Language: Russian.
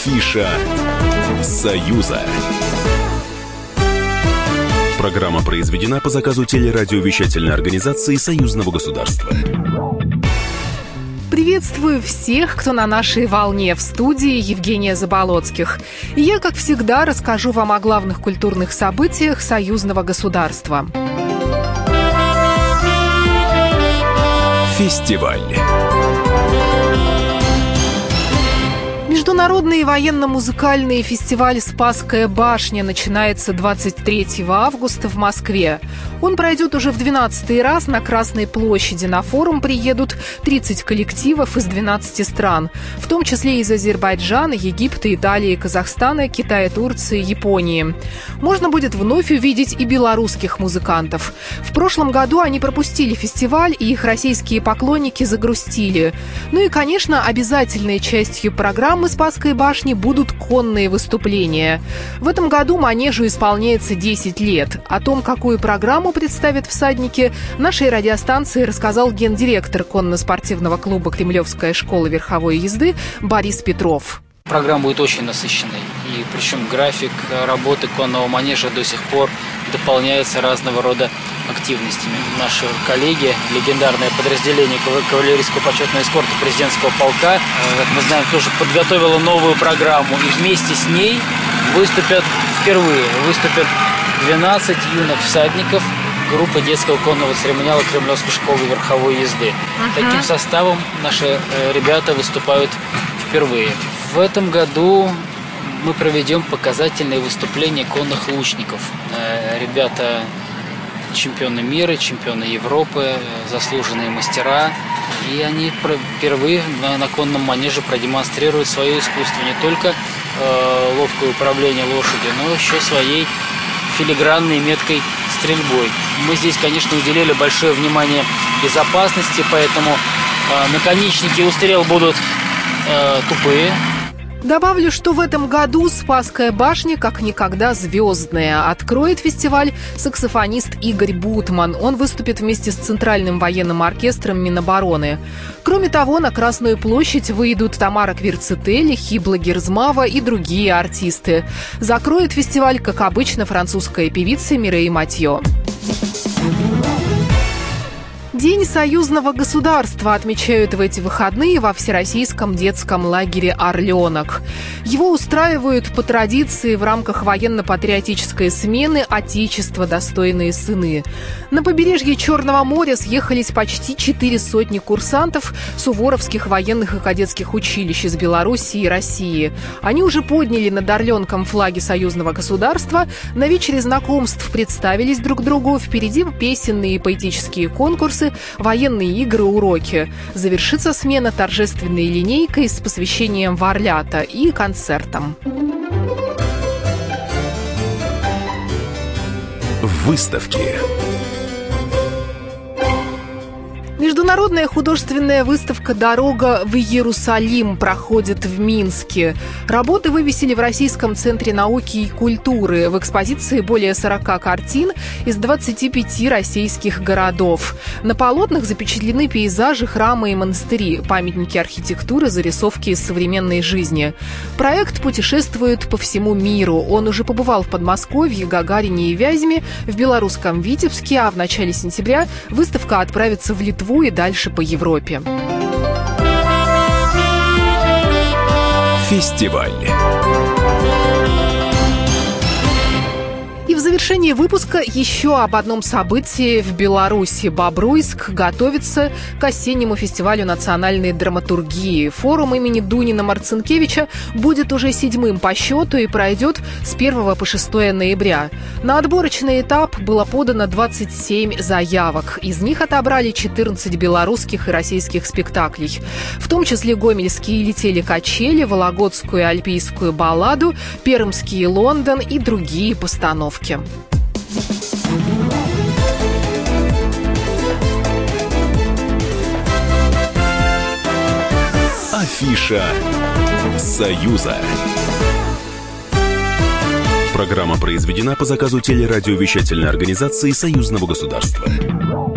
Афиша «Союза». Программа произведена по заказу телерадиовещательной организации Союзного государства. Приветствую всех, кто на нашей волне. В студии Евгения Заболоцких. И я, как всегда, расскажу вам о главных культурных событиях Союзного государства. Фестиваль. Международный военно-музыкальный фестиваль «Спасская башня» начинается 23 августа в Москве. Он пройдет уже в 12-й раз на Красной площади. На форум приедут 30 коллективов из 12 стран, в том числе из Азербайджана, Египта, Италии, Казахстана, Китая, Турции, Японии. Можно будет вновь увидеть и белорусских музыкантов. В прошлом году они пропустили фестиваль, и их российские поклонники загрустили. Ну и, конечно, обязательной частью программы «Спасской башни» будут конные выступления. В этом году манежу исполняется 10 лет. О том, какую программу представят всадники, нашей радиостанции рассказал гендиректор конно-спортивного клуба «Кремлевская школа верховой езды» Борис Петров. Программа будет очень насыщенной, и причем график работы конного манежа до сих пор дополняется разного рода активностями. Наши коллеги, легендарное подразделение кавалерийского почетного эскорта президентского полка, как мы знаем, тоже подготовило новую программу, и вместе с ней выступят 12 юных всадников группы детского конного церемониала Кремлевской школы верховой езды. Таким составом наши ребята выступают впервые. В этом году мы проведем показательные выступления конных лучников. Ребята чемпионы мира, чемпионы Европы, заслуженные мастера. И они впервые на конном манеже продемонстрируют свое искусство. Не только ловкое управление лошадью, но еще своей филигранной меткой стрельбой. Мы здесь, конечно, уделили большое внимание безопасности, поэтому наконечники у стрел будут тупые. Добавлю, что в этом году «Спасская башня» как никогда звездная. Откроет фестиваль саксофонист Игорь Бутман. Он выступит вместе с Центральным военным оркестром Минобороны. Кроме того, на Красную площадь выйдут Тамара Квирцетели, Хибла Герзмава и другие артисты. Закроет фестиваль, как обычно, французская певица Мирей Матьё. День союзного государства отмечают в эти выходные во Всероссийском детском лагере «Орленок». Его устраивают по традиции в рамках военно-патриотической смены «Отечество. Достойные сыны». На побережье Черного моря съехались почти 400 курсантов суворовских военных и кадетских училищ из Белоруссии и России. Они уже подняли над «Орленком» флаги союзного государства, на вечере знакомств представились друг другу, впереди песенные и поэтические конкурсы, военные игры, уроки. Завершится смена торжественной линейкой с посвящением в Орлята и концертом. Выставки. Международная художественная выставка «Дорога в Иерусалим» проходит в Минске. Работы вывесили в Российском центре науки и культуры. В экспозиции более 40 картин из 25 российских городов. На полотнах запечатлены пейзажи, храмы и монастыри, памятники архитектуры, зарисовки из современной жизни. Проект путешествует по всему миру. Он уже побывал в Подмосковье, Гагарине и Вязьме, в белорусском Витебске, а в начале сентября выставка отправится в Литву и дальше по Европе. Фестиваль. И в завершении выпуска еще об одном событии в Беларуси. Бобруйск готовится к осеннему фестивалю национальной драматургии. Форум имени Дунина-Марцинкевича будет уже 7-м по счету и пройдет с 1 по 6 ноября. На отборочный этап было подано 27 заявок. Из них отобрали 14 белорусских и российских спектаклей, в том числе гомельские «Летели качели», вологодскую альпийскую балладу, пермский «Лондон» и другие постановки. Афиша «Союза». Программа произведена по заказу телерадиовещательной организации Союзного государства.